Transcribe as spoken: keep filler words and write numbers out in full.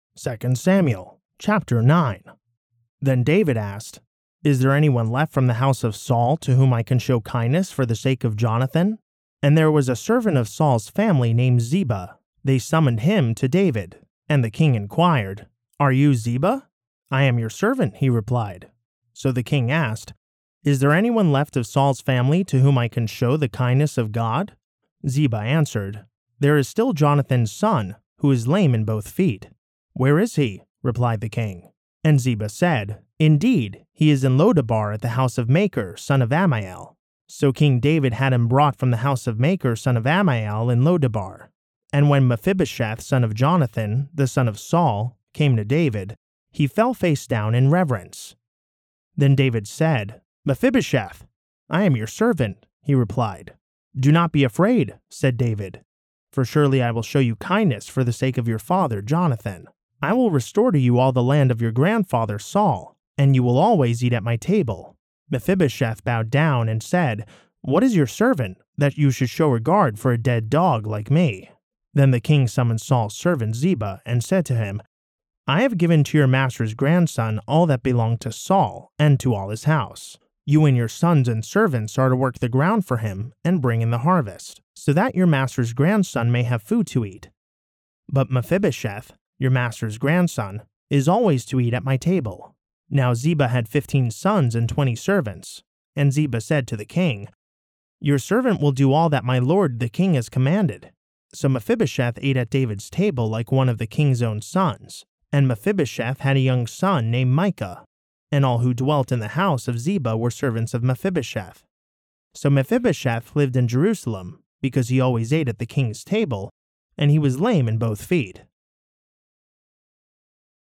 Second Samuel, chapter nine. Then David asked, "Is there anyone left from the house of Saul to whom I can show kindness for the sake of Jonathan?" And there was a servant of Saul's family named Ziba. They summoned him to David, and the king inquired, "Are you Ziba?" "I am your servant," he replied. So the king asked, "Is there anyone left of Saul's family to whom I can show the kindness of God?" Ziba answered, "There is still Jonathan's son, who is lame in both feet." "Where is he?" replied the king. And Ziba said, "Indeed, he is in Lodabar at the house of Machir, son of Ammiel." So King David had him brought from the house of Machir, son of Ammiel, in Lodabar. And when Mephibosheth, son of Jonathan, the son of Saul, came to David, he fell face down in reverence. Then David said, "Mephibosheth, I am your servant," he replied. "Do not be afraid," said David, "for surely I will show you kindness for the sake of your father Jonathan. I will restore to you all the land of your grandfather Saul, and you will always eat at my table." Mephibosheth bowed down and said, "What is your servant, that you should show regard for a dead dog like me?" Then the king summoned Saul's servant Ziba and said to him, "I have given to your master's grandson all that belonged to Saul and to all his house. You and your sons and servants are to work the ground for him and bring in the harvest, so that your master's grandson may have food to eat. But Mephibosheth, your master's grandson, is always to eat at my table." Now Ziba had fifteen sons and twenty servants, and Ziba said to the king, "Your servant will do all that my lord the king has commanded." So Mephibosheth ate at David's table like one of the king's own sons, and Mephibosheth had a young son named Micah, and all who dwelt in the house of Ziba were servants of Mephibosheth. So Mephibosheth lived in Jerusalem, because he always ate at the king's table, and he was lame in both feet.